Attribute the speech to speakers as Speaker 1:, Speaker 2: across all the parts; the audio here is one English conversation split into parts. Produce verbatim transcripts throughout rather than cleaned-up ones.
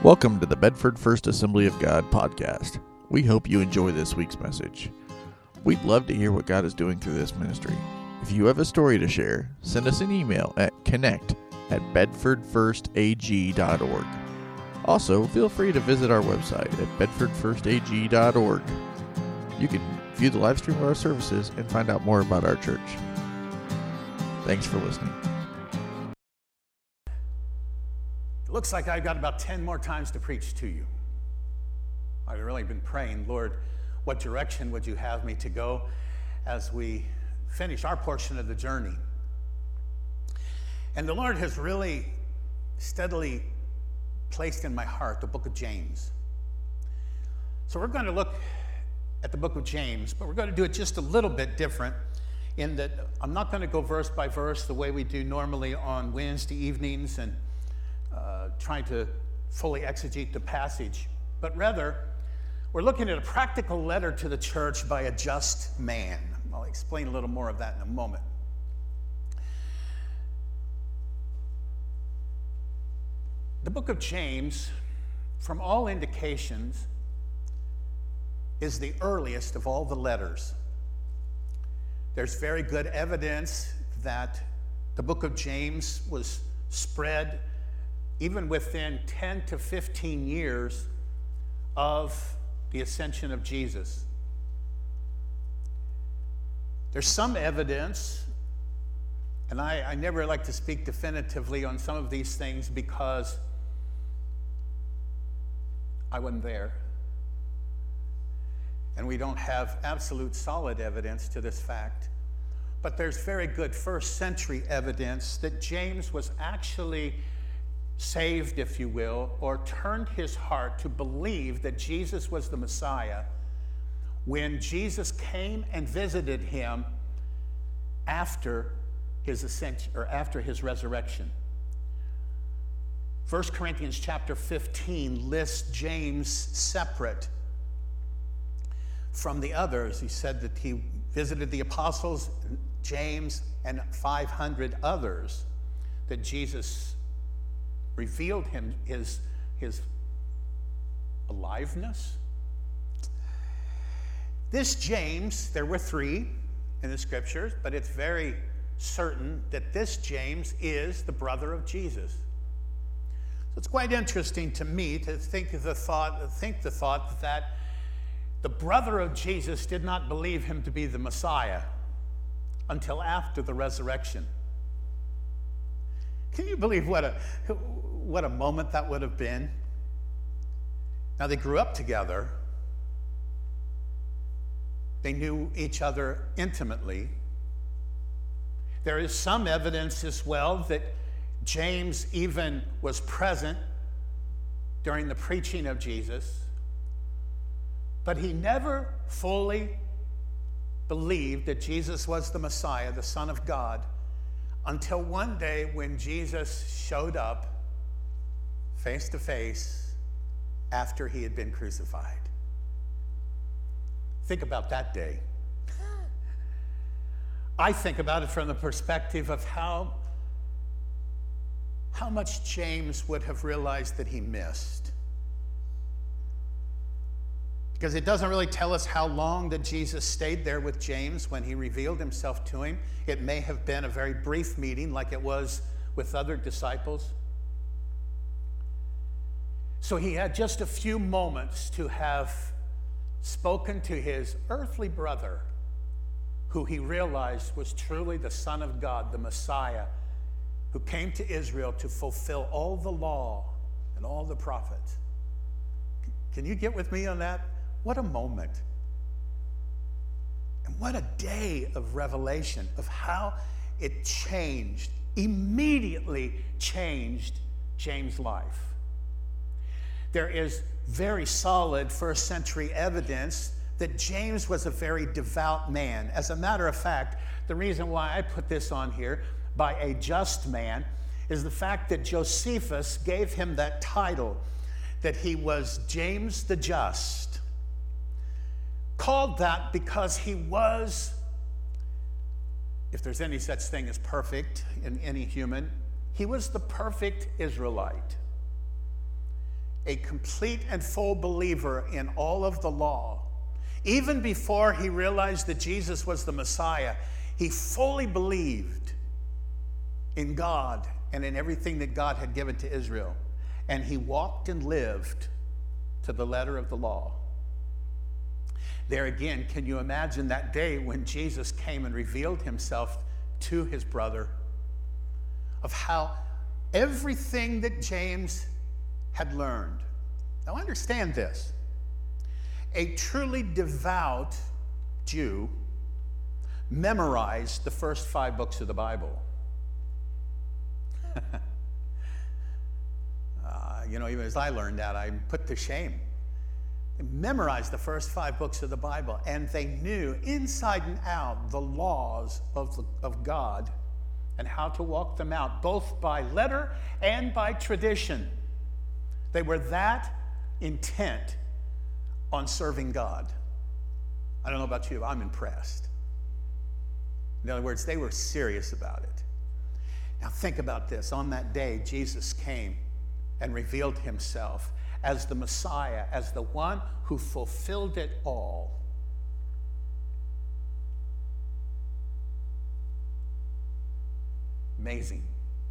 Speaker 1: Welcome to the Bedford First Assembly of God podcast. We hope you enjoy this week's message. We'd love to hear what God is doing through this ministry. If you have a story to share, send us an email at connect at bedford first a g dot org. Also, feel free to visit our website at bedford first a g dot org. You can view the live stream of our services and find out more about our church. Thanks for listening.
Speaker 2: Looks like I've got about ten more times to preach to you. I've really been praying, Lord, what direction would you have me to go as we finish our portion of the journey? And the Lord has really steadily placed in my heart the book of James. So we're going to look at the book of James, but we're going to do it just a little bit different in that I'm not going to go verse by verse the way we do normally on Wednesday evenings and Uh, trying to fully exegete the passage, but rather we're looking at a practical letter to the church by a just man. I'll explain a little more of that in a moment. The book of James, from all indications, is the earliest of all the letters. There's very good evidence that the book of James was spread even within ten to fifteen years of the ascension of Jesus. There's some evidence, and I, I never like to speak definitively on some of these things because I wasn't there. And we don't have absolute solid evidence to this fact. But there's very good first century evidence that James was actually saved, if you will, or turned his heart to believe that Jesus was the Messiah when Jesus came and visited him after his ascension or after his resurrection. First Corinthians chapter fifteen lists James separate from the others. He said that he visited the apostles, James, and five hundred others, that Jesus revealed him his, his aliveness. This James, there were three in the scriptures, but it's very certain that this James is the brother of Jesus. So it's quite interesting to me to think of the thought, think the thought that the brother of Jesus did not believe him to be the Messiah until after the resurrection. Can you believe what a what a moment that would have been? Now, they grew up together. They knew each other intimately. There is some evidence as well that James even was present during the preaching of Jesus, but he never fully believed that Jesus was the Messiah, the Son of God, until one day when Jesus showed up face to face after he had been crucified. Think about that day. I think about it from the perspective of how, how much James would have realized that he missed. Because it doesn't really tell us how long that Jesus stayed there with James when he revealed himself to him. It may have been a very brief meeting like it was with other disciples. So he had just a few moments to have spoken to his earthly brother, who he realized was truly the Son of God, the Messiah, who came to Israel to fulfill all the law and all the prophets. Can you get with me on that? What a moment. And what a day of revelation of how it changed, immediately changed James' life. There is very solid first century evidence that James was a very devout man. As a matter of fact, the reason why I put this on here, by a just man, is the fact that Josephus gave him that title, that he was James the Just. Called that because he was, if there's any such thing as perfect in any human, he was the perfect Israelite. a complete and full believer in all of the law. Even before he realized that Jesus was the Messiah, he fully believed in God and in everything that God had given to Israel. And he walked and lived to the letter of the law. There again, can you imagine that day when Jesus came and revealed himself to his brother, of how everything that James had learned. Now understand this. A truly devout Jew memorized the first five books of the Bible. uh, you know, even as I learned that, I'm put to shame. They memorized the first five books of the Bible, and they knew inside and out the laws of, the, of God and how to walk them out, both by letter and by tradition. They were that intent on serving God. I don't know about you, I'm impressed. In other words, they were serious about it. Now think about this. On that day, Jesus came and revealed himself as the Messiah, as the one who fulfilled it all. Amazing.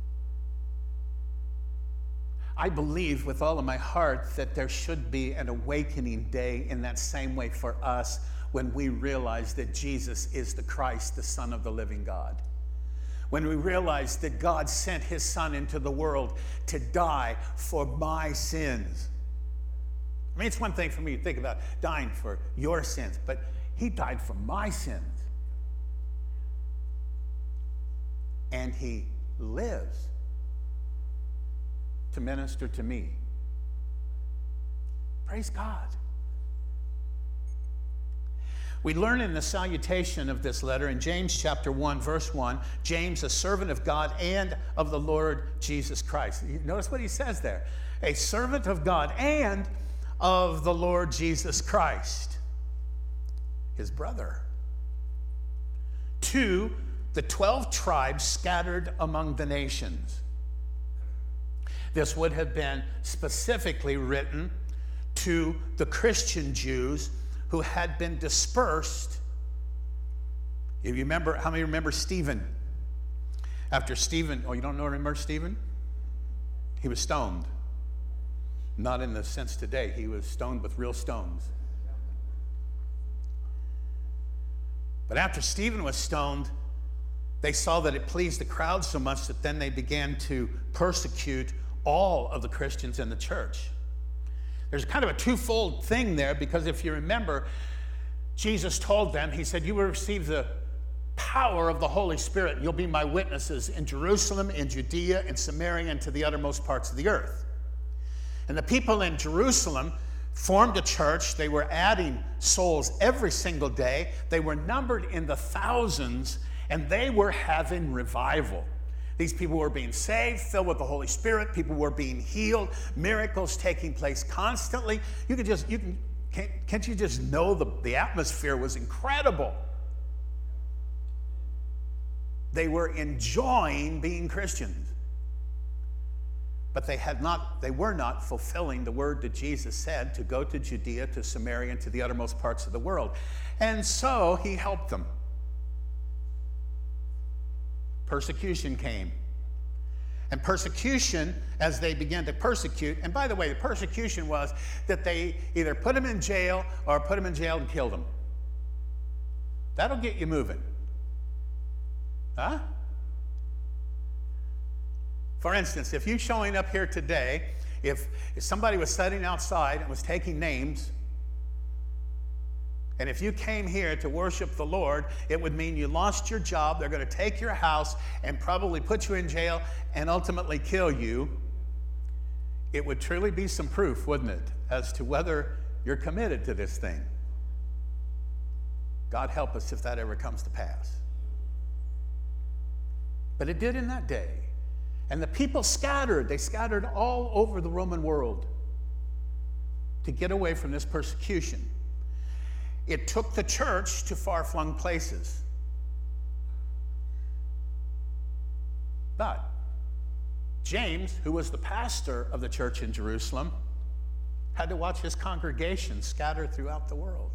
Speaker 2: I believe with all of my heart that there should be an awakening day in that same way for us when we realize that Jesus is the Christ, the Son of the living God. When we realize that God sent his Son into the world to die for my sins. I mean, it's one thing for me to think about dying for your sins, but he died for my sins. And he lives to minister to me. Praise God. We learn in the salutation of this letter in James chapter one, verse one, James, a servant of God and of the Lord Jesus Christ. You notice what he says there. A servant of God and of the Lord Jesus Christ, his brother. To the twelve tribes scattered among the nations. This would have been specifically written to the Christian Jews who had been dispersed. If you remember, how many remember Stephen? After Stephen, oh, you don't know, remember Stephen? He was stoned. Not in the sense today, he was stoned with real stones. But after Stephen was stoned, they saw that it pleased the crowd so much that then they began to persecute all of the Christians in the church. There's kind of a twofold thing there, because if you remember, Jesus told them, he said, you will receive the power of the Holy Spirit. You'll be my witnesses in Jerusalem, in Judea, in Samaria, and to the uttermost parts of the earth. And the people in Jerusalem formed a church. They were adding souls every single day. They were numbered in the thousands, and they were having revival. These people were being saved, filled with the Holy Spirit. People were being healed, miracles taking place constantly. You could just, you can, can't, can't you just know the, the atmosphere was incredible? They were enjoying being Christians. But they had not, they were not fulfilling the word that Jesus said to go to Judea, to Samaria, and to the uttermost parts of the world. And so he helped them. Persecution came. And persecution, as they began to persecute, and by the way, the persecution was that they either put him in jail or put him in jail and killed him. That'll get you moving. Huh? For instance, if you showing up here today, if, if somebody was sitting outside and was taking names, and if you came here to worship the Lord, it would mean you lost your job. They're going to take your house and probably put you in jail and ultimately kill you. It would truly be some proof, wouldn't it, as to whether you're committed to this thing. God help us if that ever comes to pass. But it did in that day. And the people scattered. They scattered all over the Roman world to get away from this persecution. It took the church to far-flung places. But James, who was the pastor of the church in Jerusalem, had to watch his congregation scattered throughout the world.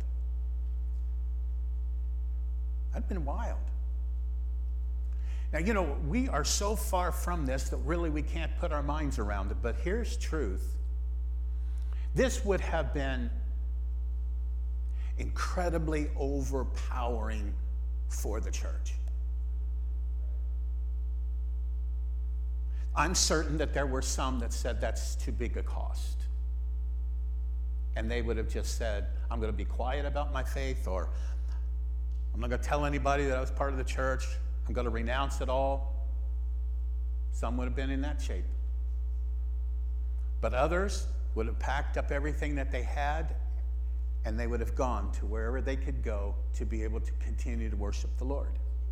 Speaker 2: That'd been wild. Now, you know, we are so far from this that really we can't put our minds around it, but here's truth. This would have been incredibly overpowering for the church. I'm certain that there were some that said that's too big a cost. And they would have just said, I'm going to be quiet about my faith, or I'm not going to tell anybody that I was part of the church. I'm going to renounce it all. Some would have been in that shape. But others would have packed up everything that they had, and they would have gone to wherever they could go to be able to continue to worship the Lord.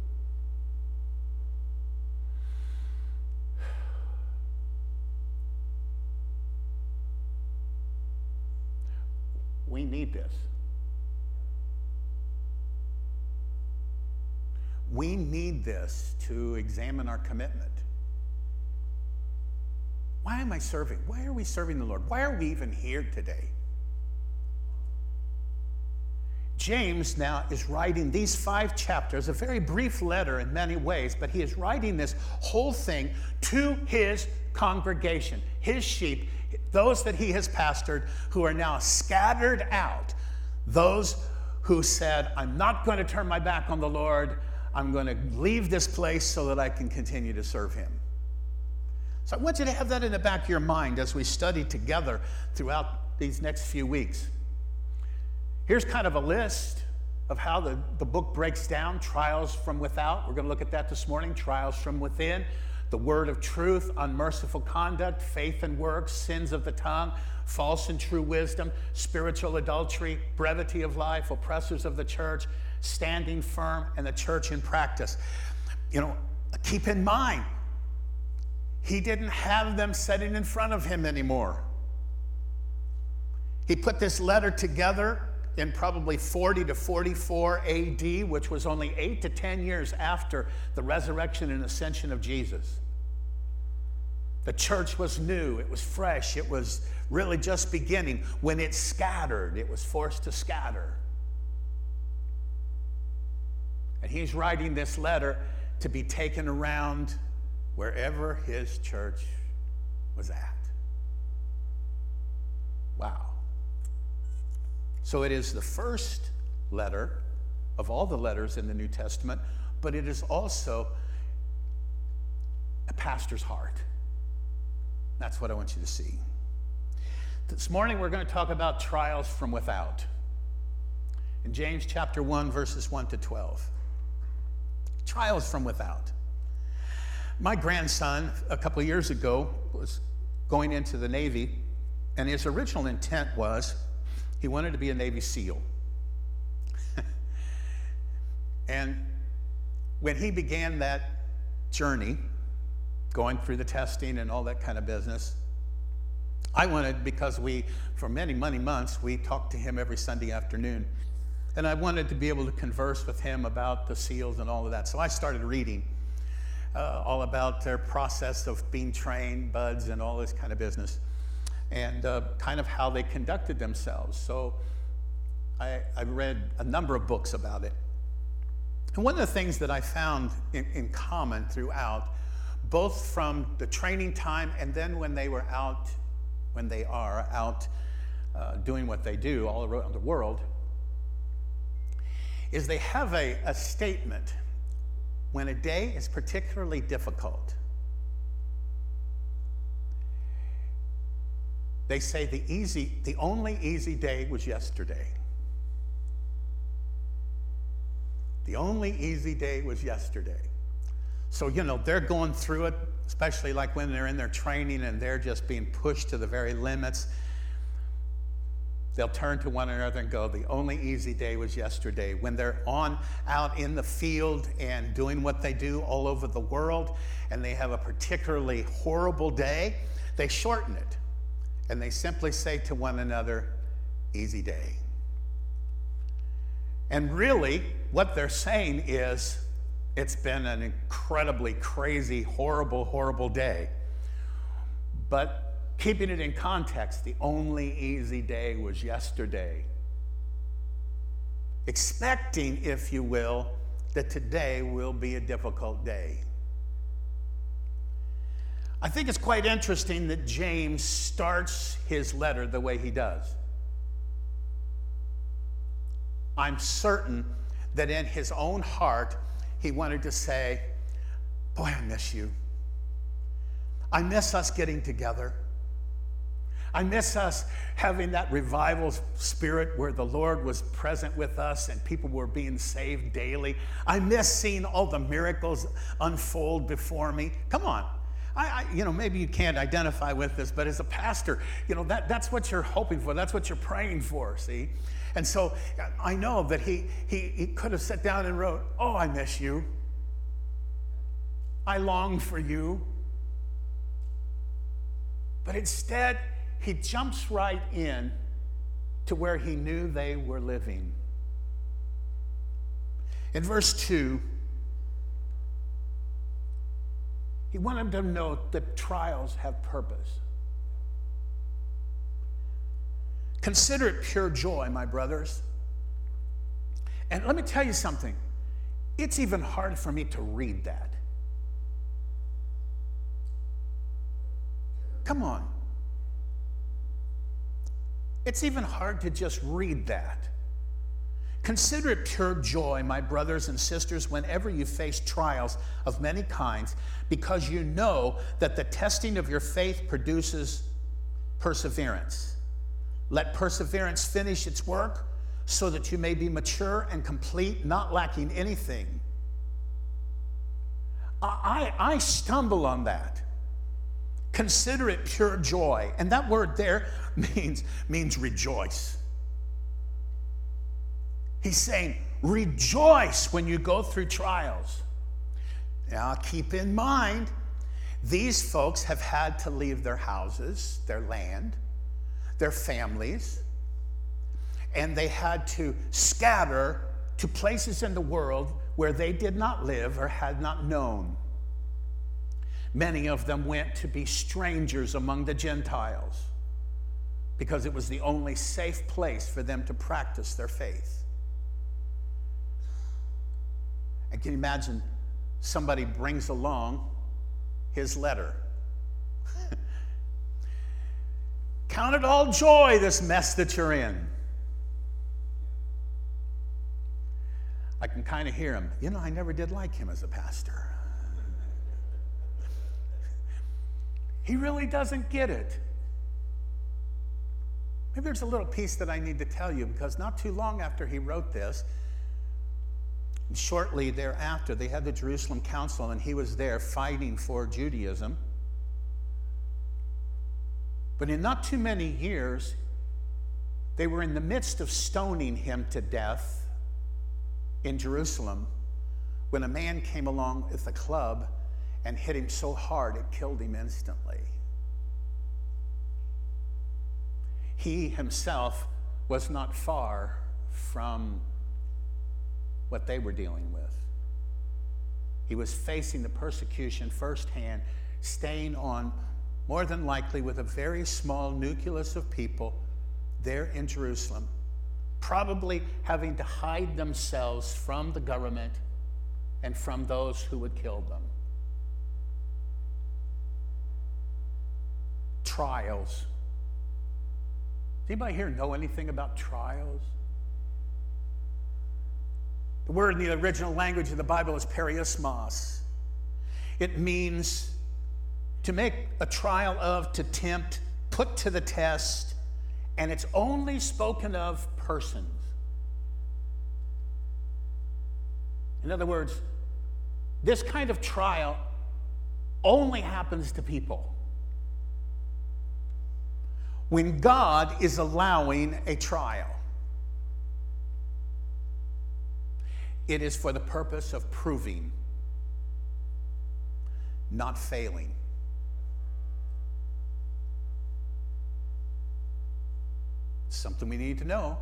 Speaker 2: We need this. We need this to examine our commitment. Why am I serving? Why are we serving the Lord? Why are we even here today? James now is writing these five chapters, a very brief letter in many ways, but he is writing this whole thing to his congregation, his sheep, those that he has pastored, who are now scattered out. Those who said, I'm not going to turn my back on the Lord. I'm going to leave this place so that I can continue to serve him. So I want you to have that in the back of your mind as we study together throughout these next few weeks. Here's kind of a list of how the, the book breaks down. Trials from without. We're going to look at that this morning. Trials from within. The word of truth, unmerciful conduct, faith and works, sins of the tongue, false and true wisdom, spiritual adultery, brevity of life, oppressors of the church, standing firm, and the church in practice. You know, keep in mind, he didn't have them sitting in front of him anymore. He put this letter together in probably forty to forty-four A D, which was only eight to ten years after the resurrection and ascension of Jesus. The church was new, it was fresh, it was really just beginning. When it scattered, it was forced to scatter. And he's writing this letter to be taken around wherever his church was at. Wow. So it is the first letter of all the letters in the New Testament, but it is also a pastor's heart. That's what I want you to see. This morning we're going to talk about trials from without. In James chapter one, verses one to twelve. Trials from without. My grandson, a couple of years ago, was going into the Navy, and his original intent was he wanted to be a Navy SEAL. And when he began that journey, going through the testing and all that kind of business, I wanted, because we, for many, many months, we talked to him every Sunday afternoon. And I wanted to be able to converse with him about the SEALs and all of that. So I started reading uh, all about their process of being trained, buds, and all this kind of business, and uh, kind of how they conducted themselves. So I, I read a number of books about it. And one of the things that I found in, in common throughout, both from the training time and then when they were out, when they are out uh, doing what they do all around the world, is they have a, a statement when a day is particularly difficult. They say the easy, the only easy day was yesterday. The only easy day was yesterday. So, you know, they're going through it, especially like when they're in their training and they're just being pushed to the very limits. They'll turn to one another and go, the only easy day was yesterday. When they're on out in the field and doing what they do all over the world, and they have a particularly horrible day, they shorten it. And they simply say to one another, easy day. And really, what they're saying is, it's been an incredibly crazy, horrible, horrible day. But keeping it in context, the only easy day was yesterday. Expecting, if you will, that today will be a difficult day. I think it's quite interesting that James starts his letter the way he does. I'm certain that in his own heart, he wanted to say, boy, I miss you. I miss us getting together. I miss us having that revival spirit where the Lord was present with us and people were being saved daily. I miss seeing all the miracles unfold before me. Come on. I, I, you know, maybe you can't identify with this, but as a pastor, you know, that, that's what you're hoping for. That's what you're praying for, see? And so I know that he, he, he could have sat down and wrote, oh, I miss you. I long for you. But instead, he jumps right in to where he knew they were living. In verse two, he wanted them to know that trials have purpose. Consider it pure joy, my brothers. And let me tell you something. It's even hard for me to read that. Come on. It's even hard to just read that. Consider it pure joy, my brothers and sisters, whenever you face trials of many kinds, because you know that the testing of your faith produces perseverance. Let perseverance finish its work so that you may be mature and complete, not lacking anything. I, I, I stumble on that. Consider it pure joy. And that word there means, means rejoice. He's saying, rejoice when you go through trials. Now, keep in mind, these folks have had to leave their houses, their land, their families, and they had to scatter to places in the world where they did not live or had not known. Many of them went to be strangers among the Gentiles because it was the only safe place for them to practice their faith. And can you imagine somebody brings along his letter? Count it all joy, this mess that you're in. I can kind of hear him. You know, I never did like him as a pastor. He really doesn't get it. Maybe there's a little piece that I need to tell you, because not too long after he wrote this, and shortly thereafter, they had the Jerusalem Council, and he was there fighting for Judaism. But in not too many years, they were in the midst of stoning him to death in Jerusalem when a man came along with a club and hit him so hard it killed him instantly. He himself was not far from what they were dealing with. He was facing the persecution firsthand, staying on, more than likely, with a very small nucleus of people there in Jerusalem, probably having to hide themselves from the government and from those who would kill them. Trials. Does anybody here know anything about trials? The word in the original language of the Bible is periosmos. It means to make a trial of, to tempt, put to the test, and it's only spoken of persons. In other words, this kind of trial only happens to people. When God is allowing a trial, it is for the purpose of proving, not failing. Something we need to know.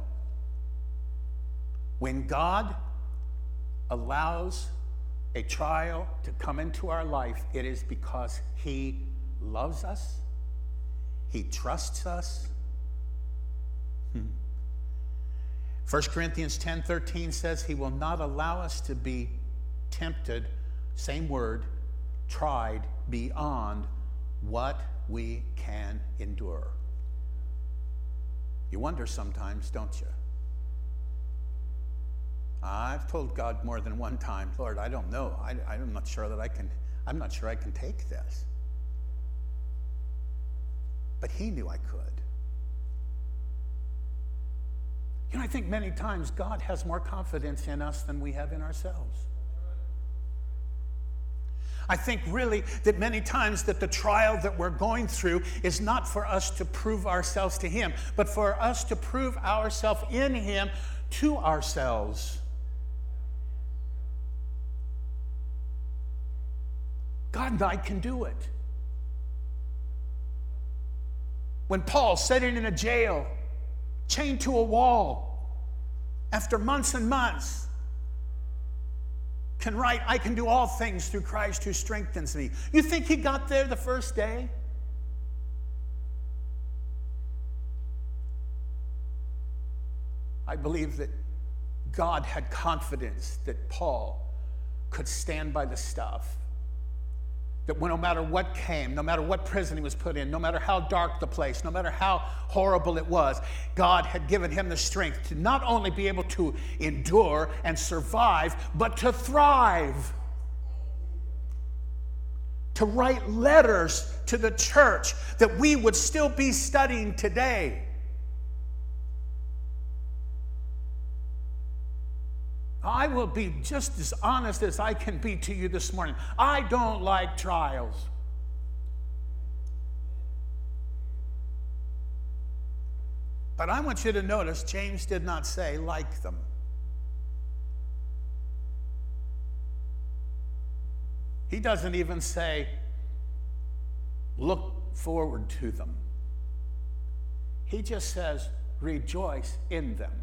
Speaker 2: When God allows a trial to come into our life, it is because He loves us, He trusts us. Hmm. First Corinthians ten thirteen says he will not allow us to be tempted, same word, tried beyond what we can endure. You wonder sometimes, don't you? I've told God more than one time, Lord, I don't know. I, I'm not sure that I can, I'm not sure I can take this. But he knew I could. You know, I think many times God has more confidence in us than we have in ourselves. I think really that many times that the trial that we're going through is not for us to prove ourselves to him, but for us to prove ourselves in him to ourselves. God and I can do it. When Paul, sitting in a jail, chained to a wall, after months and months, can write, I can do all things through Christ who strengthens me. You think he got there the first day? I believe that God had confidence that Paul could stand by the stuff. That no matter what came, no matter what prison he was put in, no matter how dark the place, no matter how horrible it was, God had given him the strength to not only be able to endure and survive, but to thrive. To write letters to the church that we would still be studying today. I will be just as honest as I can be to you this morning. I don't like trials. But I want you to notice James did not say like them. He doesn't even say look forward to them. He just says rejoice in them.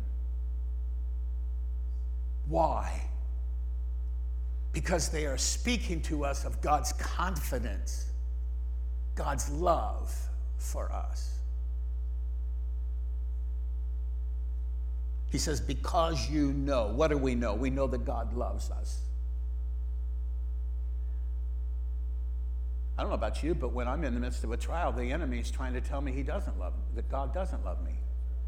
Speaker 2: Why? Because they are speaking to us of God's confidence, God's love for us. He says, because you know. What do we know? We know that God loves us. I don't know about you, but when I'm in the midst of a trial, the enemy is trying to tell me he doesn't love me, that God doesn't love me.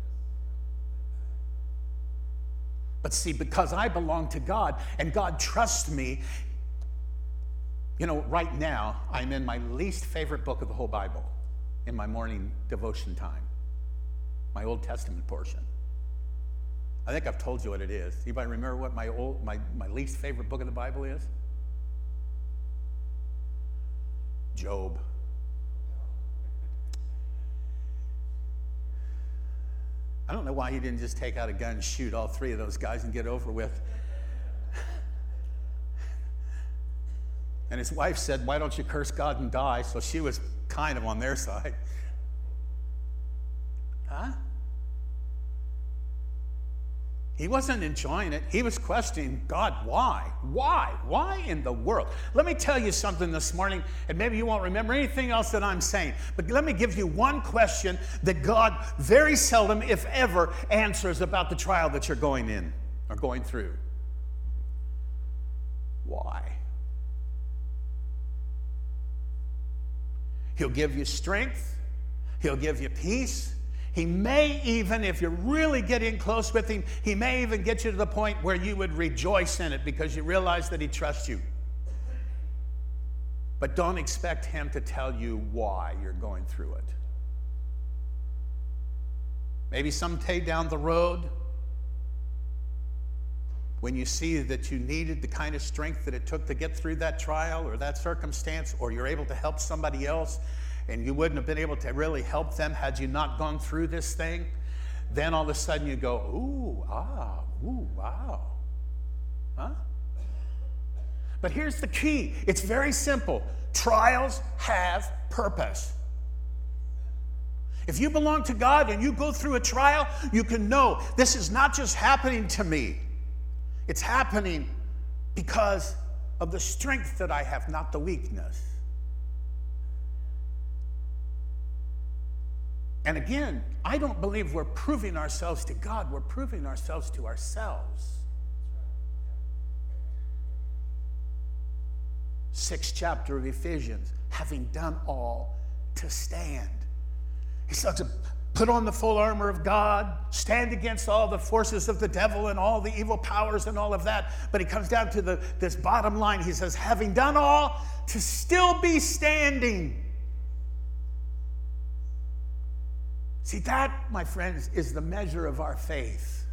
Speaker 2: But see, because I belong to God and God trusts me, you know, right now I'm in my least favorite book of the whole Bible in my morning devotion time, my Old Testament portion. I think I've told you what it is. Anybody remember what my old, my, my least favorite book of the Bible is? Job. I don't know why he didn't just take out a gun and shoot all three of those guys and get over with. And his wife said, why don't you curse God and die? So she was kind of on their side. Huh? He wasn't enjoying it. He was questioning God, why? Why? Why in the world? Let me tell you something this morning, and maybe you won't remember anything else that I'm saying, but let me give you one question that God very seldom, if ever, answers about the trial that you're going in or going through. Why? He'll give you strength. He'll give you peace. He may even, if you're really getting close with him, he may even get you to the point where you would rejoice in it because you realize that he trusts you. But don't expect him to tell you why you're going through it. Maybe someday down the road, when you see that you needed the kind of strength that it took to get through that trial or that circumstance, or you're able to help somebody else, and you wouldn't have been able to really help them had you not gone through this thing, then all of a sudden you go, ooh, ah, ooh, wow. Huh? But here's the key. It's very simple. Trials have purpose. If you belong to God and you go through a trial, you can know this is not just happening to me. It's happening because of the strength that I have, not the weakness. And again, I don't believe we're proving ourselves to God. We're proving ourselves to ourselves. Sixth chapter of Ephesians, having done all to stand. He says to put on the full armor of God, stand against all the forces of the devil and all the evil powers and all of that. But he comes down to the, this bottom line. He says, having done all, to still be standing. See, that, my friends, is the measure of our faith.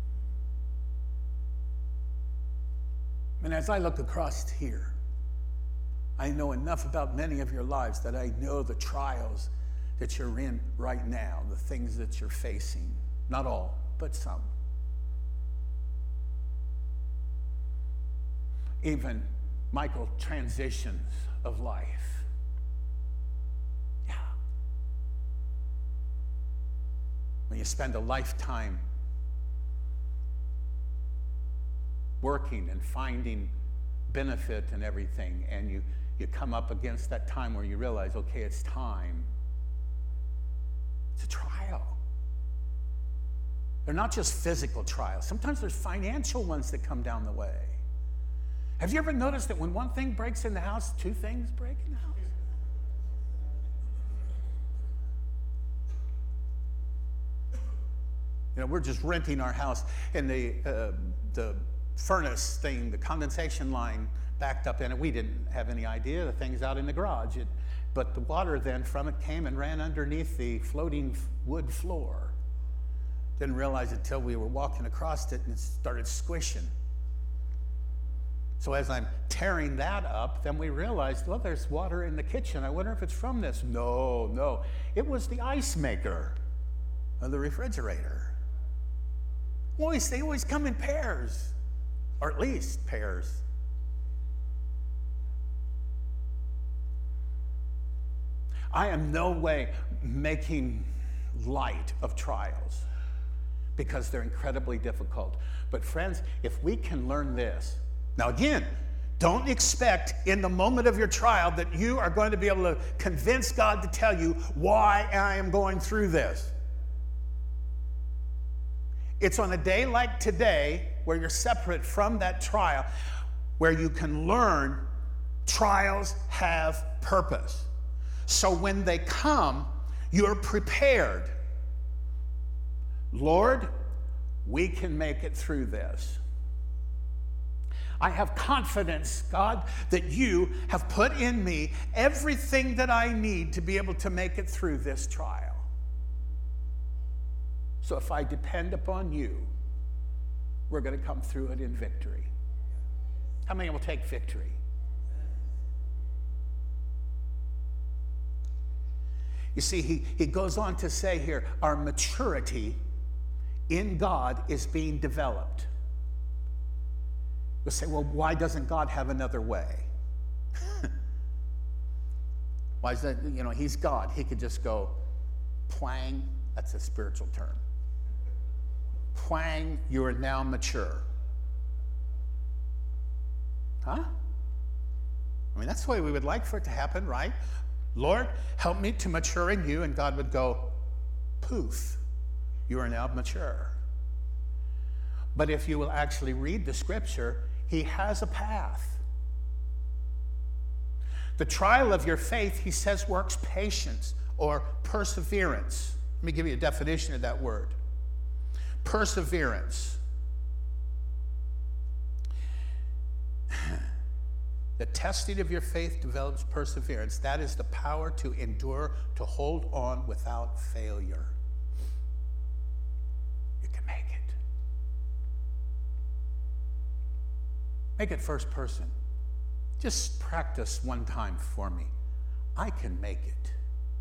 Speaker 2: And as I look across here, I know enough about many of your lives that I know the trials that you're in right now, the things that you're facing. Not all, but some. Even, Michael, transitions of life. Yeah. When you spend a lifetime working and finding benefit and everything, and you, you come up against that time where you realize, okay, it's time. It's a trial. They're not just physical trials. Sometimes there's financial ones that come down the way. Have you ever noticed that when one thing breaks in the house, two things break in the house? You know, we're just renting our house, and the uh, the furnace thing, the condensation line backed up in it. We didn't have any idea. The thing's out in the garage. It, but the water then from it came and ran underneath the floating wood floor. Didn't realize it till we were walking across it and it started squishing. So as I'm tearing that up, then we realized, well, there's water in the kitchen. I wonder if it's from this. No, no. It was the ice maker of the refrigerator. Always, they always come in pairs, or at least pairs. I am no way making light of trials because they're incredibly difficult. But friends, if we can learn this, now again, don't expect in the moment of your trial that you are going to be able to convince God to tell you why I am going through this. It's on a day like today where you're separate from that trial, where you can learn trials have purpose. So when they come, you're prepared. Lord, we can make it through this. I have confidence, God, that you have put in me everything that I need to be able to make it through this trial. So if I depend upon you, we're going to come through it in victory. How many will take victory? You see, he, he goes on to say here, our maturity in God is being developed. You'll say, well, why doesn't God have another way? Why is that? You know, he's God. He could just go, plang, that's a spiritual term. Plang, you are now mature. Huh? I mean, that's the way we would like for it to happen, right? Lord, help me to mature in you, and God would go, poof, you are now mature. But if you will actually read the scripture, he has a path. The trial of your faith, he says, works patience or perseverance. Let me give you a definition of that word. Perseverance. The testing of your faith develops perseverance. That is the power to endure, to hold on without failure. You can make it. Make it first person. Just practice one time for me. I can make it.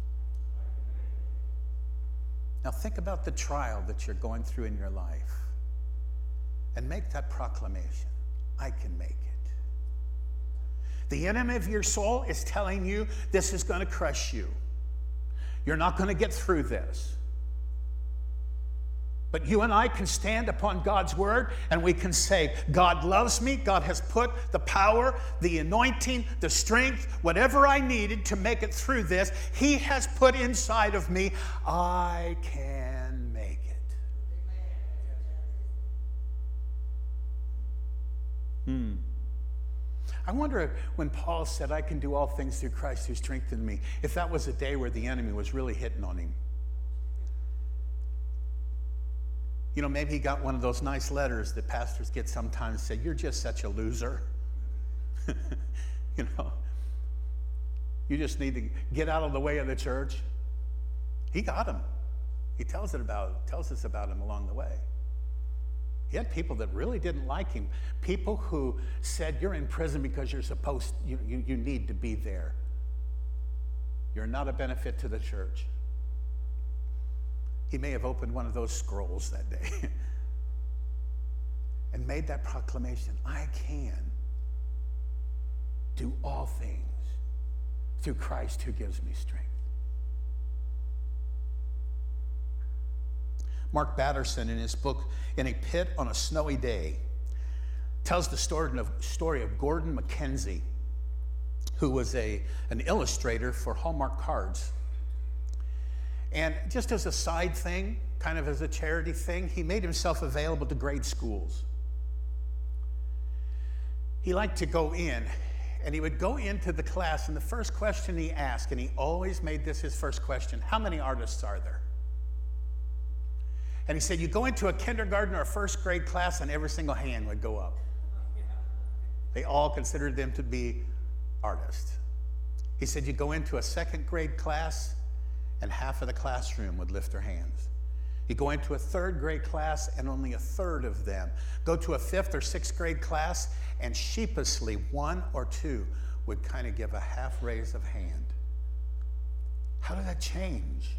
Speaker 2: Now think about the trial that you're going through in your life and make that proclamation. I can make it. The enemy of your soul is telling you this is going to crush you. You're not going to get through this. But you and I can stand upon God's word and we can say, God loves me. God has put the power, the anointing, the strength, whatever I needed to make it through this, He has put inside of me. I can make it. Hmm. I wonder if when Paul said, I can do all things through Christ who strengthened me, if that was a day where the enemy was really hitting on him. You know, maybe he got one of those nice letters that pastors get sometimes, say, you're just such a loser. You know, you just need to get out of the way of the church. He got him. He tells it about, tells us about him along the way. He had people that really didn't like him. People who said, you're in prison because you're supposed, you, you, you need to be there. You're not a benefit to the church. He may have opened one of those scrolls that day and made that proclamation, I can do all things through Christ who gives me strength. Mark Batterson, in his book, In a Pit on a Snowy Day, tells the story of, story of Gordon Mackenzie, who was a, an illustrator for Hallmark cards. And just as a side thing, kind of as a charity thing, he made himself available to grade schools. He liked to go in, and he would go into the class, and the first question he asked, and he always made this his first question, how many artists are there? And he said, you go into a kindergarten or a first grade class, and every single hand would go up. They all considered them to be artists. He said, you go into a second grade class, and half of the classroom would lift their hands. You go into a third grade class, and only a third of them. Go to a fifth or sixth grade class, and sheepishly, one or two would kind of give a half raise of hand. How did that change?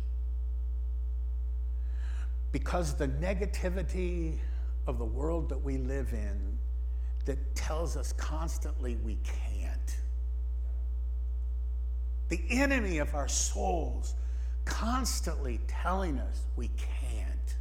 Speaker 2: Because the negativity of the world that we live in that tells us constantly we can't. The enemy of our souls constantly telling us we can't.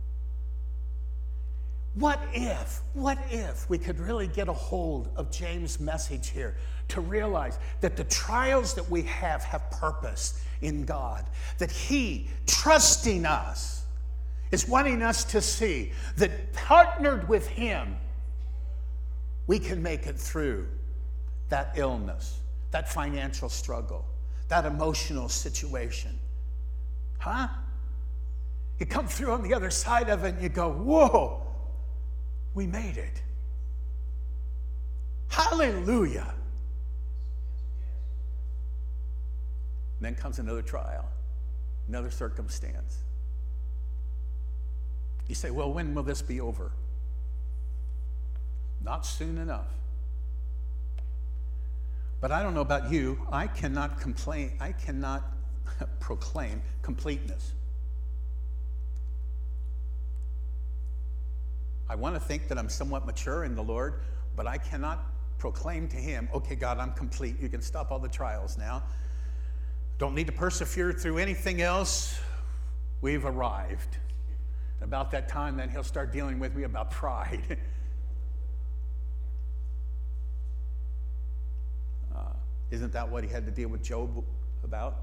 Speaker 2: What if, what if we could really get a hold of James' message here to realize that the trials that we have have purpose in God, that He, trusting us, is wanting us to see that partnered with Him, we can make it through that illness, that financial struggle, that emotional situation. Huh? You come through on the other side of it and you go, whoa, we made it. Hallelujah. And then comes another trial, another circumstance. You say, well, when will this be over? Not soon enough. But I don't know about you, I cannot complain, I cannot proclaim completeness. I want to think that I'm somewhat mature in the Lord, but I cannot proclaim to Him, okay, God, I'm complete. You can stop all the trials now. Don't need to persevere through anything else. We've arrived. About that time, then He'll start dealing with me about pride. uh, isn't that what He had to deal with Job about?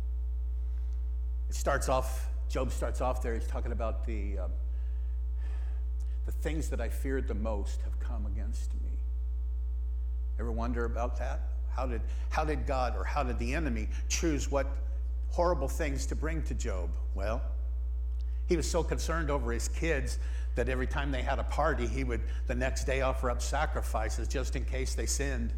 Speaker 2: It starts off, Job starts off there, he's talking about the, uh, the things that I feared the most have come against me. Ever wonder about that? How did, how did God or how did the enemy choose what horrible things to bring to Job? Well, he was so concerned over his kids that every time they had a party, he would the next day offer up sacrifices just in case they sinned.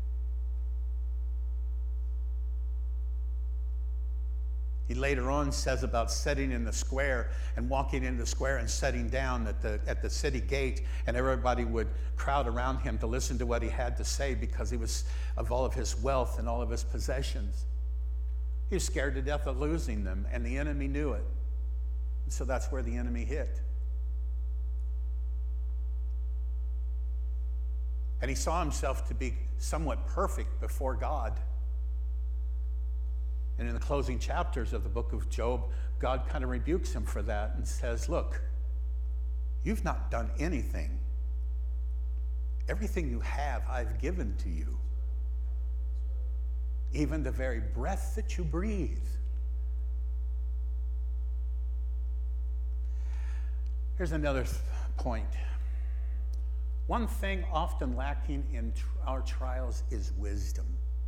Speaker 2: He later on says about sitting in the square and walking into the square and sitting down at the, at the city gate, and everybody would crowd around him to listen to what he had to say because he was of all of his wealth and all of his possessions. He was scared to death of losing them, and the enemy knew it. And so that's where the enemy hit. And he saw himself to be somewhat perfect before God. And in the closing chapters of the book of Job, God kind of rebukes him for that and says, look, You've not done anything. Everything you have, I've given to you. Even the very breath that you breathe. Here's another th- point. One thing often lacking in tr- our trials is wisdom.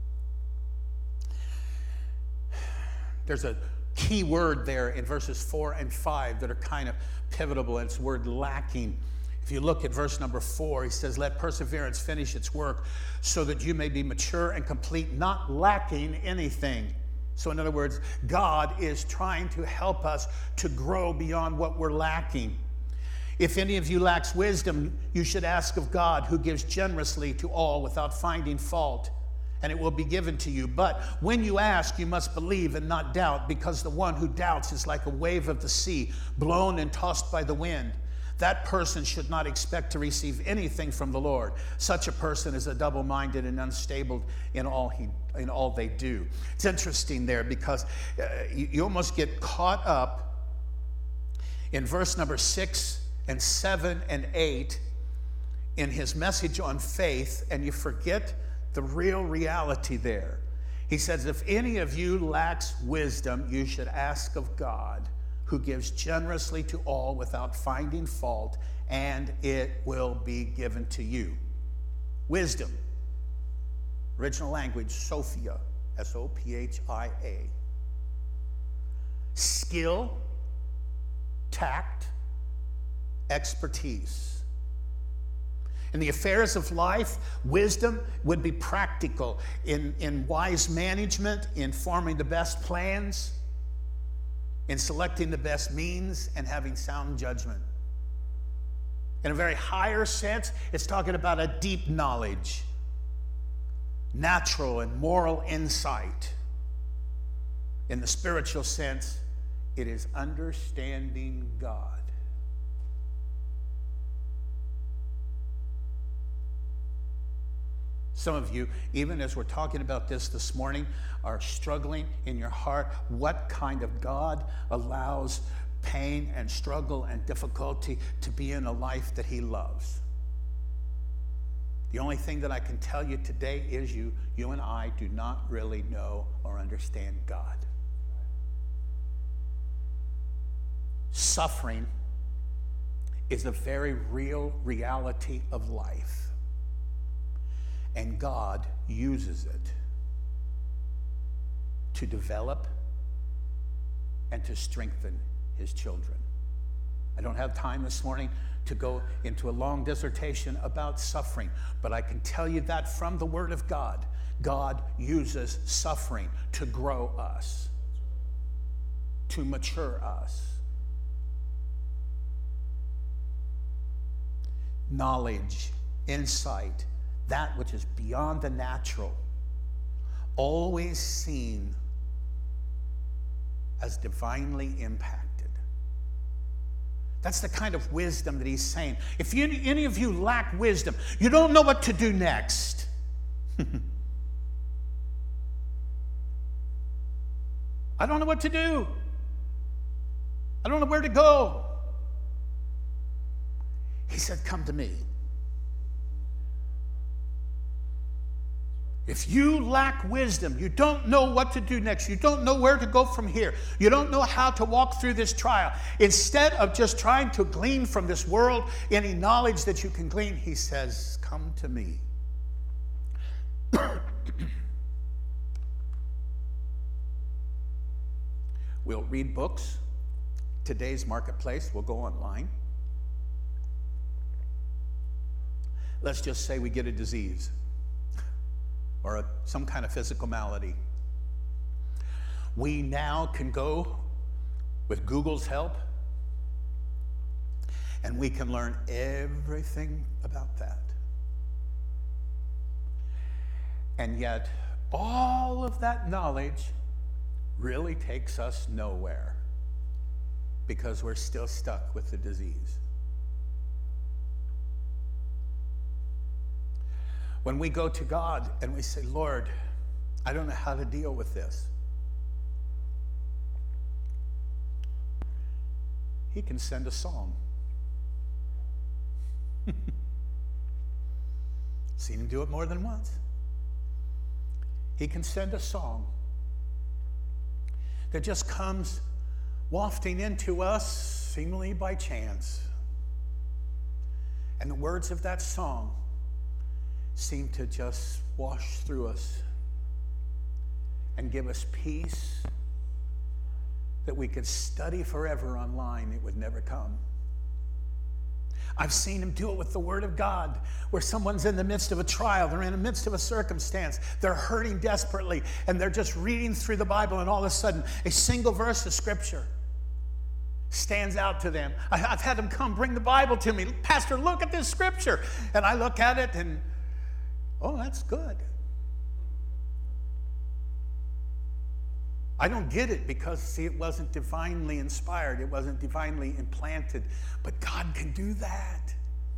Speaker 2: There's a key word there in verses four and five that are kind of pivotal, and it's the word lacking. If you look at verse number four, he says, let perseverance finish its work so that you may be mature and complete, not lacking anything. So in other words, God is trying to help us to grow beyond what we're lacking. If any of you lacks wisdom, you should ask of God, who gives generously to all without finding fault, and it will be given to you. But when you ask, you must believe and not doubt, because the one who doubts is like a wave of the sea, blown and tossed by the wind. That person should not expect to receive anything from the Lord. Such a person is a double-minded and unstable in all he in all they do. It's interesting there because uh, you, you almost get caught up in verse number six and seven and eight in his message on faith, and you forget the real reality there. He says, if any of you lacks wisdom, you should ask of God, who gives generously to all without finding fault, and it will be given to you. Wisdom. Original language, Sophia, S O P H I A. Skill, tact, expertise. In the affairs of life, wisdom would be practical in, in wise management, in forming the best plans, in selecting the best means, and having sound judgment. In a very higher sense, it's talking about a deep knowledge, natural and moral insight. In the spiritual sense, it is understanding God. Some of you, even as we're talking about this this morning, are struggling in your heart. What kind of God allows pain and struggle and difficulty to be in a life that he loves? The only thing that I can tell you today is you, you and I do not really know or understand God. Suffering is a very real reality of life. And God uses it to develop and to strengthen his children. I don't have time this morning to go into a long dissertation about suffering, but I can tell you that from the Word of God, God uses suffering to grow us, to mature us. Knowledge, insight, that which is beyond the natural, always seen as divinely impacted. That's the kind of wisdom that he's saying. If you, any of you lack wisdom, you don't know what to do next. I don't know what to do. I don't know where to go. He said, come to me. If you lack wisdom, you don't know what to do next, you don't know where to go from here, you don't know how to walk through this trial, instead of just trying to glean from this world any knowledge that you can glean, he says, come to me. We'll read books. Today's marketplace will go online. Let's just say we get a disease or a, some kind of physical malady. We now can go with Google's help and we can learn everything about that. And yet, all of that knowledge really takes us nowhere because we're still stuck with the disease. When we go to God and we say, Lord, I don't know how to deal with this, he can send a song. Seen him do it more than once. He can send a song that just comes wafting into us seemingly by chance. And the words of that song seem to just wash through us and give us peace that we could study forever online. It would never come. I've seen him do it with the Word of God, where someone's in the midst of a trial, they're in the midst of a circumstance, they're hurting desperately, and they're just reading through the Bible, and all of a sudden, a single verse of Scripture stands out to them. I've had them come bring the Bible to me. Pastor, look at this Scripture. And I look at it, and, oh, that's good. I don't get it because, see, it wasn't divinely inspired. It wasn't divinely implanted. But God can do that.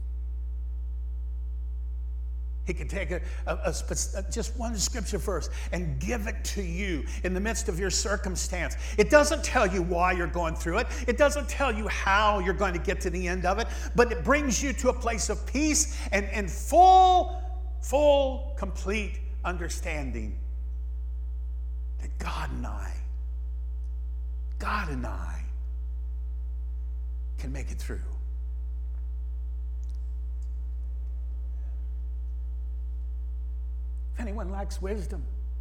Speaker 2: He can take a, a, a, a, just one scripture verse and give it to you in the midst of your circumstance. It doesn't tell you why you're going through it. It doesn't tell you how you're going to get to the end of it. But it brings you to a place of peace and, and full, full, complete understanding that God and I, God and I can make it through. If anyone lacks wisdom,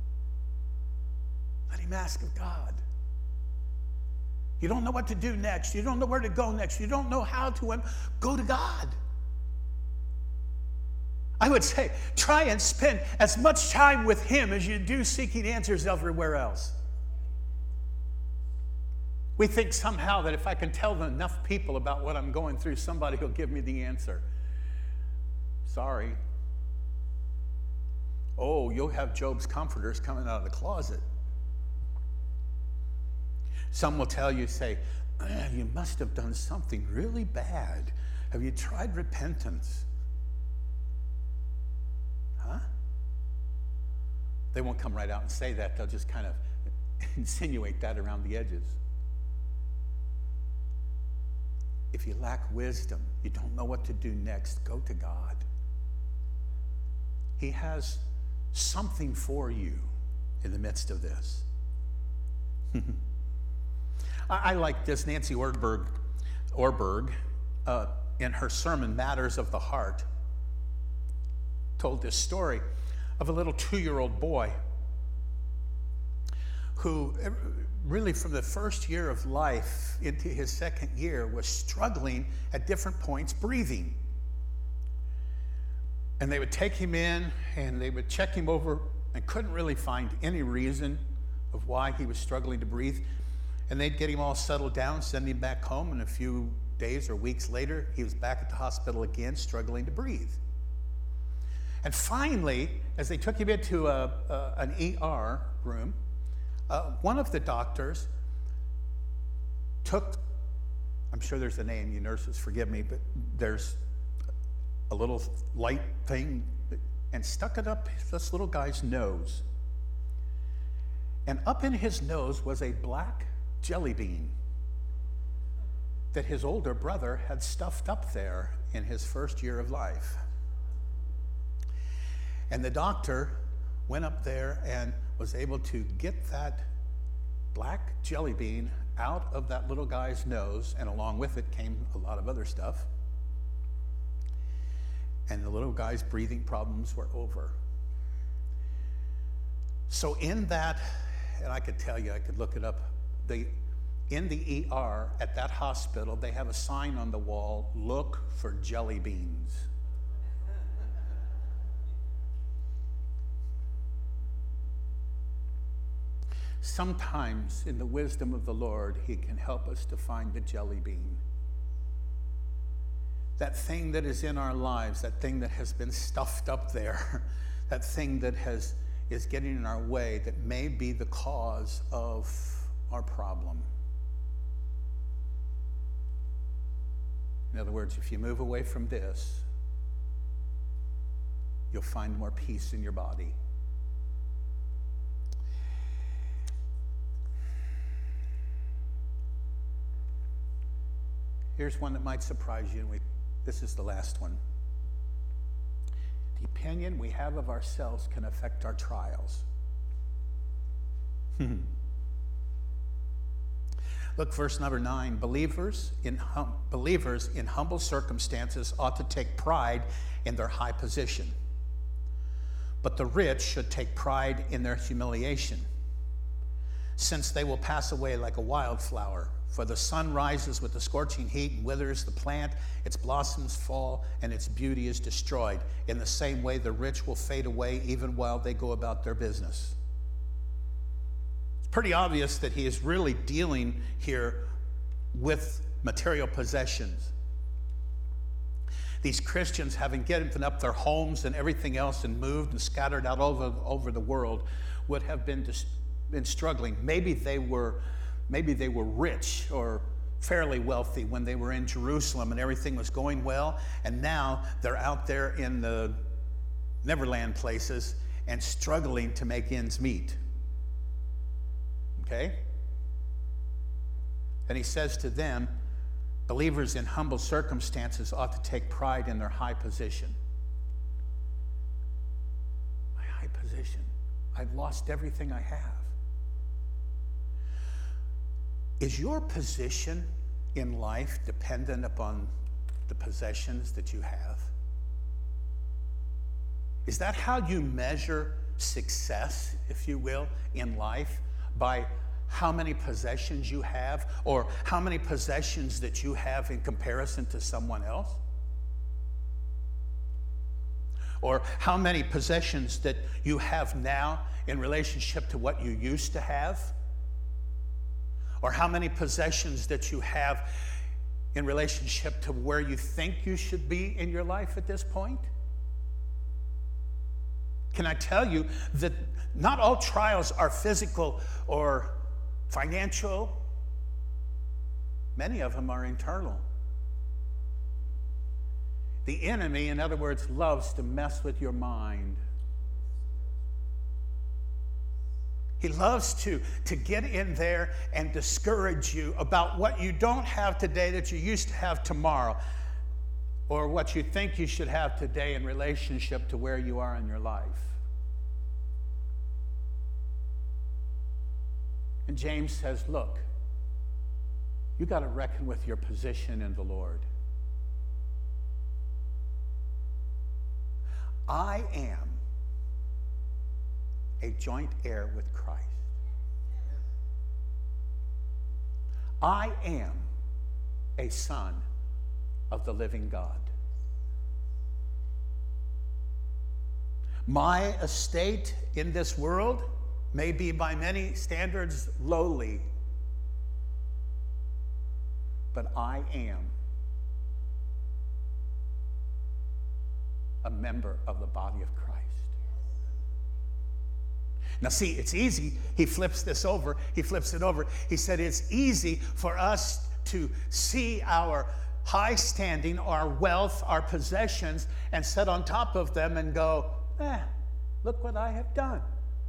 Speaker 2: let him ask of God. You don't know what to do next. You don't know where to go next. You don't know how to, go to God. I would say, try and spend as much time with him as you do seeking answers everywhere else. We think somehow that if I can tell enough people about what I'm going through, somebody will give me the answer. Sorry. Oh, you'll have Job's comforters coming out of the closet. Some will tell you, say, you must have done something really bad. Have you tried repentance? Huh? They won't come right out and say that. They'll just kind of insinuate that around the edges. If you lack wisdom, you don't know what to do next, go to God. He has something for you in the midst of this. I, I like this. Nancy Ortberg, Orberg, uh, in her sermon, Matters of the Heart, told this story of a little two-year-old boy who really from the first year of life into his second year was struggling at different points breathing. And they would take him in and they would check him over and couldn't really find any reason of why he was struggling to breathe. And they'd get him all settled down, send him back home, and a few days or weeks later, he was back at the hospital again, struggling to breathe. And finally, as they took him into a, a, an E R room, uh, one of the doctors took, I'm sure there's a name, you nurses, forgive me, but there's a little light thing, and stuck it up this little guy's nose. And up in his nose was a black jelly bean that his older brother had stuffed up there in his first year of life. And the doctor went up there and was able to get that black jelly bean out of that little guy's nose, and along with it came a lot of other stuff. And the little guy's breathing problems were over. So in that, and I could tell you, I could look it up, the, in the E R at that hospital, they have a sign on the wall, look for jelly beans. Sometimes in the wisdom of the Lord, he can help us to find the jelly bean. That thing that is in our lives, that thing that has been stuffed up there, that thing that has is getting in our way, that may be the cause of our problem. In other words, if you move away from this, you'll find more peace in your body. Here's one that might surprise you, and we, this is the last one. The opinion we have of ourselves can affect our trials. Look, verse number nine. Believers in, hum, believers in humble circumstances ought to take pride in their high position. But the rich should take pride in their humiliation, since they will pass away like a wildflower. For the sun rises with the scorching heat and withers the plant, its blossoms fall, and its beauty is destroyed. In the same way, the rich will fade away even while they go about their business. It's pretty obvious that he is really dealing here with material possessions. These Christians, having given up their homes and everything else and moved and scattered out over, over the world, would have been, dis- been struggling. Maybe they were, maybe they were rich or fairly wealthy when they were in Jerusalem and everything was going well, and now they're out there in the Neverland places and struggling to make ends meet. Okay? And he says to them, believers in humble circumstances ought to take pride in their high position. My high position. I've lost everything I have. Is your position in life dependent upon the possessions that you have? Is that how you measure success, if you will, in life? By how many possessions you have, or how many possessions that you have in comparison to someone else? Or how many possessions that you have now in relationship to what you used to have? Or how many possessions that you have in relationship to where you think you should be in your life at this point? Can I tell you that not all trials are physical or financial? Many of them are internal. The enemy, in other words, loves to mess with your mind. He loves to, to get in there and discourage you about what you don't have today that you used to have tomorrow, or what you think you should have today in relationship to where you are in your life. And James says, look, you got to reckon with your position in the Lord. I am a joint heir with Christ. I am a son of the living God. My estate in this world may be by many standards lowly, but I am a member of the body of Christ. Now see, it's easy. He flips this over. He flips it over. He said it's easy for us to see our high standing, our wealth, our possessions, and sit on top of them and go, eh, look what I have done.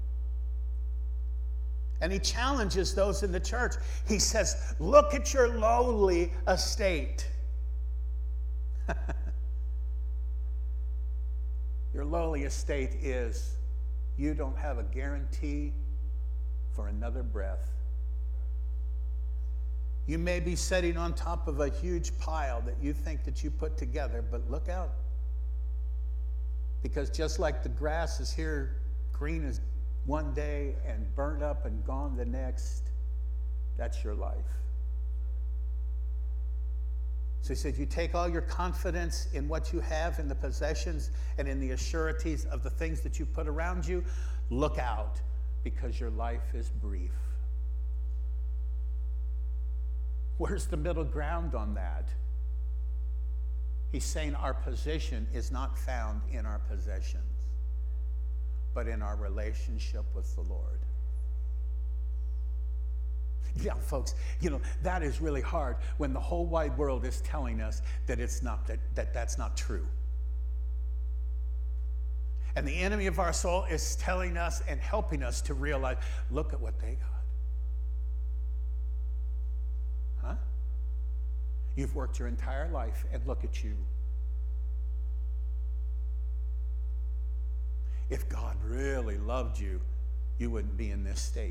Speaker 2: And he challenges those in the church. He says, look at your lowly estate. Your lowly estate is you don't have a guarantee for another breath. You may be sitting on top of a huge pile that you think that you put together, but look out. Because just like the grass is here green as one day and burned up and gone the next, that's your life. So he said, you take all your confidence in what you have, in the possessions and in the assurities of the things that you put around you. Look out, because your life is brief. Where's the middle ground on that? He's saying our position is not found in our possessions, but in our relationship with the Lord. Yeah, folks, you know, that is really hard when the whole wide world is telling us that it's not, that, that that's not true. And the enemy of our soul is telling us and helping us to realize, look at what they got. Huh? You've worked your entire life, and look at you. If God really loved you, you wouldn't be in this state.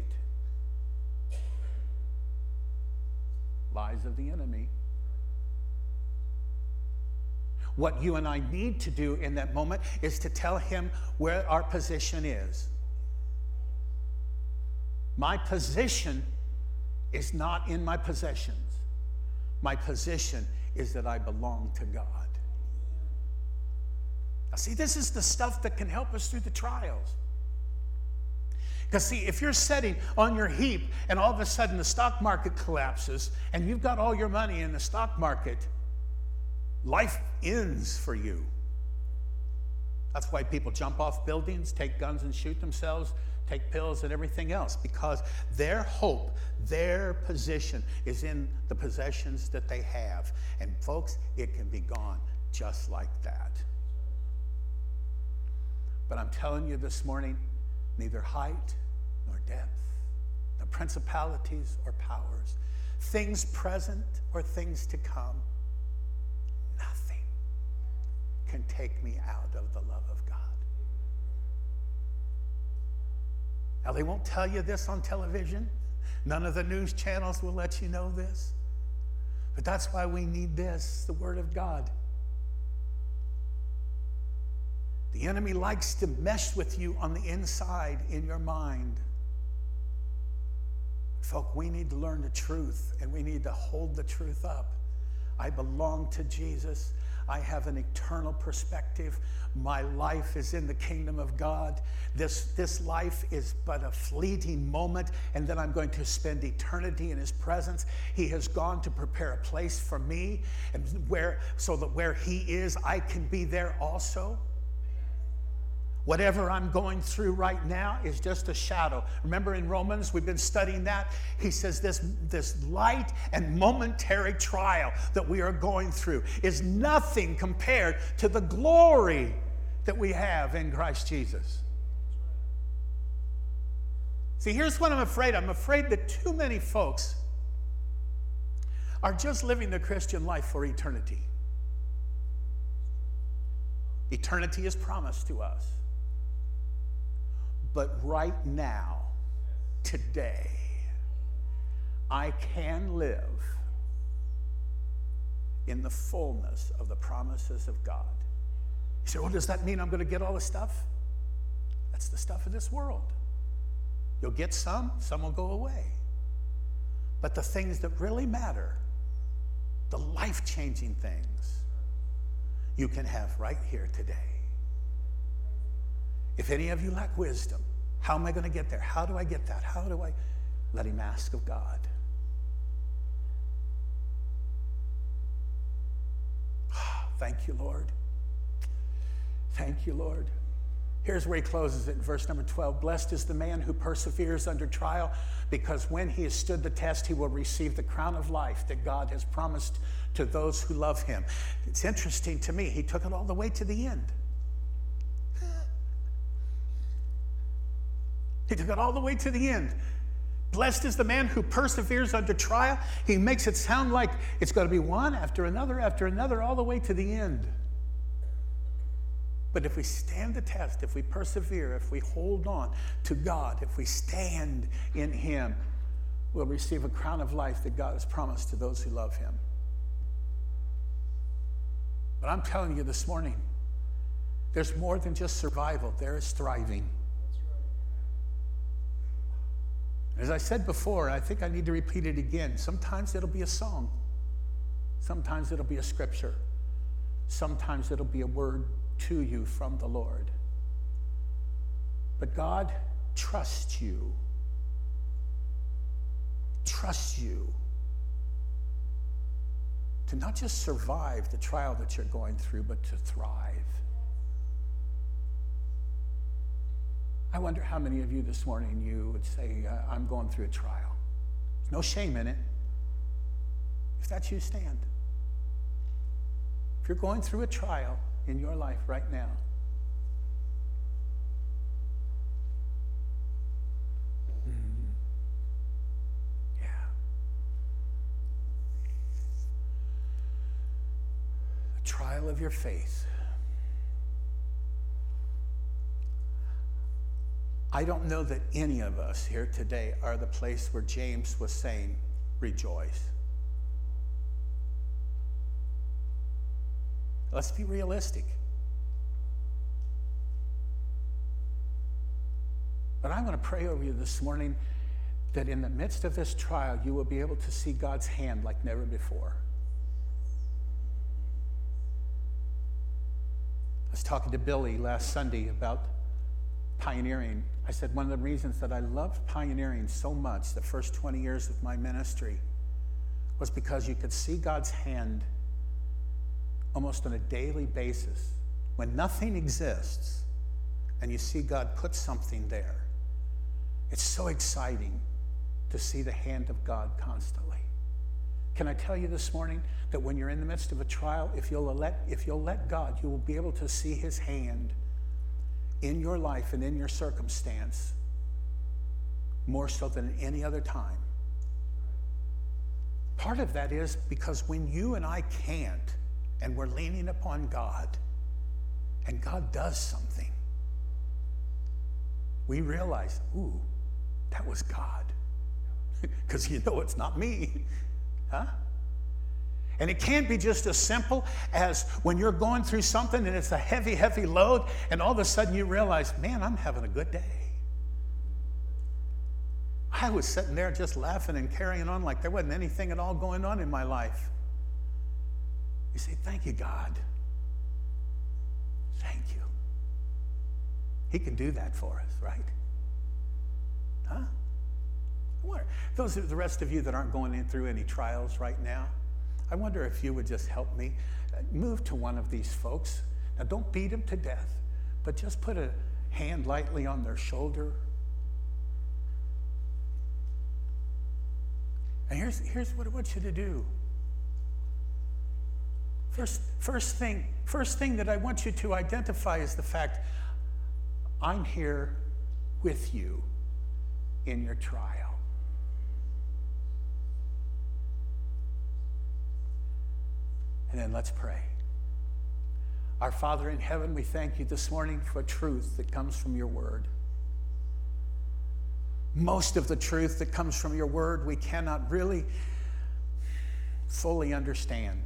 Speaker 2: Lies of the enemy. What you and I need to do in that moment is to tell him where our position is. My position is not in my possessions. My position is that I belong to God. Now, see, this is the stuff that can help us through the trials. Because, see, if you're sitting on your heap and all of a sudden the stock market collapses and you've got all your money in the stock market, life ends for you. That's why people jump off buildings, take guns and shoot themselves, take pills and everything else, because their hope, their position is in the possessions that they have. And folks, it can be gone just like that. But I'm telling you this morning, neither height nor depth, nor principalities or powers, things present or things to come, nothing can take me out of the love of God. Now, they won't tell you this on television. None of the news channels will let you know this. But that's why we need this, the Word of God. The enemy likes to mess with you on the inside in your mind. Folk, we need to learn the truth, and we need to hold the truth up. I belong to Jesus. I have an eternal perspective. My life is in the kingdom of God. This, this life is but a fleeting moment, and then I'm going to spend eternity in his presence. He has gone to prepare a place for me, and where, so that where he is, I can be there also. Whatever I'm going through right now is just a shadow. Remember in Romans, we've been studying that. He says this, this light and momentary trial that we are going through is nothing compared to the glory that we have in Christ Jesus. See, here's what I'm afraid. I'm afraid that too many folks are just living the Christian life for eternity. Eternity is promised to us. But right now, today, I can live in the fullness of the promises of God. You say, well, does that mean I'm going to get all the stuff? That's the stuff of this world. You'll get some, some will go away. But the things that really matter, the life-changing things, you can have right here today. If any of you lack wisdom, how am I going to get there? How do I get that? How do I? Let him ask of God. Thank you, Lord. Thank you, Lord. Here's where he closes it in verse number twelve. Blessed is the man who perseveres under trial, because when he has stood the test, he will receive the crown of life that God has promised to those who love him. It's interesting to me. He took it all the way to the end. He took it all the way to the end. Blessed is the man who perseveres under trial. He makes it sound like it's going to be one after another after another all the way to the end. But if we stand the test, if we persevere, if we hold on to God, if we stand in him, we'll receive a crown of life that God has promised to those who love him. But I'm telling you this morning, there's more than just survival. There is thriving. As I said before, I think I need to repeat it again. Sometimes it'll be a song. Sometimes it'll be a scripture. Sometimes it'll be a word to you from the Lord. But God trusts you. Trusts you to not just survive the trial that you're going through, but to thrive. I wonder how many of you this morning, you would say, uh, I'm going through a trial. There's no shame in it. If that's you, stand. If you're going through a trial in your life right now, mm, yeah. The trial of your faith. I don't know that any of us here today are the place where James was saying, rejoice. Let's be realistic. But I'm going to pray over you this morning that in the midst of this trial, you will be able to see God's hand like never before. I was talking to Billy last Sunday about pioneering. I said one of the reasons that I loved pioneering so much the first twenty years of my ministry was because you could see God's hand almost on a daily basis. When nothing exists and you see God put something there, it's so exciting to see the hand of God constantly. Can I tell you this morning that when you're in the midst of a trial, if you'll let, if you'll let God, you will be able to see his hand in your life and in your circumstance more so than any other time. Part of that is because when you and I can't, and we're leaning upon God, and God does something, we realize, ooh, that was God. Because you know it's not me. Huh? And it can't be just as simple as when you're going through something and it's a heavy, heavy load, and all of a sudden you realize, man, I'm having a good day. I was sitting there just laughing and carrying on like there wasn't anything at all going on in my life. You say, thank you, God. Thank you. He can do that for us, right? Huh? I wonder, those are the rest of you that aren't going in through any trials right now, I wonder if you would just help me move to one of these folks. Now, don't beat them to death, but just put a hand lightly on their shoulder. And here's, here's what I want you to do. First, first thing, first thing that I want you to identify is the fact, I'm here with you in your trial. And then let's pray. Our Father in heaven, we thank you this morning for truth that comes from your word. Most of the truth that comes from your word we cannot really fully understand.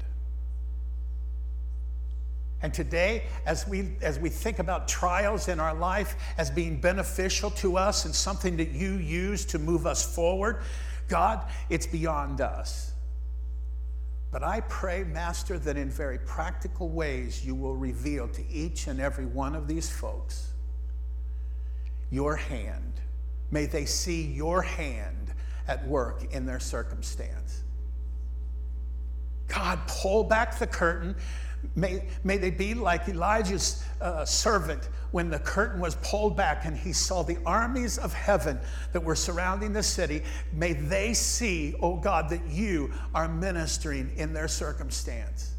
Speaker 2: And today, as we, as we think about trials in our life as being beneficial to us and something that you use to move us forward, God, it's beyond us. But I pray, Master, that in very practical ways you will reveal to each and every one of these folks your hand. May they see your hand at work in their circumstance. God, pull back the curtain. May, may they be like Elijah's uh, servant when the curtain was pulled back and he saw the armies of heaven that were surrounding the city. May they see, oh God, that you are ministering in their circumstance.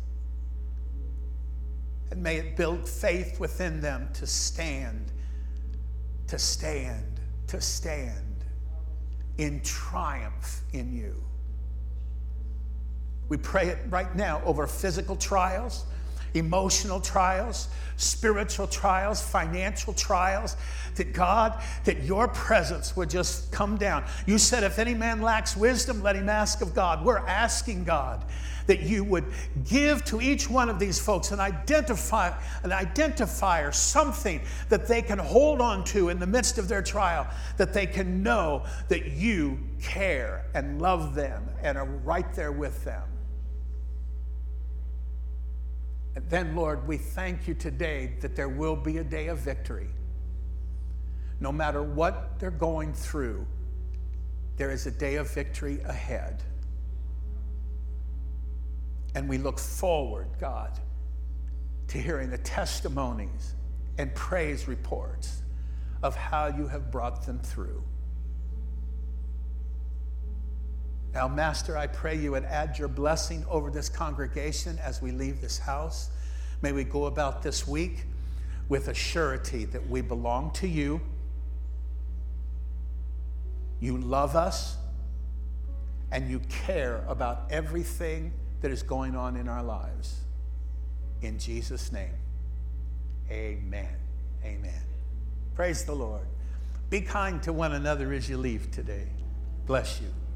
Speaker 2: And may it build faith within them to stand, to stand, to stand in triumph in you. We pray it right now over physical trials, emotional trials, spiritual trials, financial trials, that God, that your presence would just come down. You said, if any man lacks wisdom, let him ask of God. We're asking, God, that you would give to each one of these folks an identify, an identifier, something that they can hold on to in the midst of their trial, that they can know that you care and love them and are right there with them. And then, Lord, we thank you today that there will be a day of victory. No matter what they're going through, there is a day of victory ahead. And we look forward, God, to hearing the testimonies and praise reports of how you have brought them through. Now, Master, I pray you would add your blessing over this congregation as we leave this house. May we go about this week with a surety that we belong to you. You love us, and you care about everything that is going on in our lives. In Jesus' name, amen. Amen. Praise the Lord. Be kind to one another as you leave today. Bless you.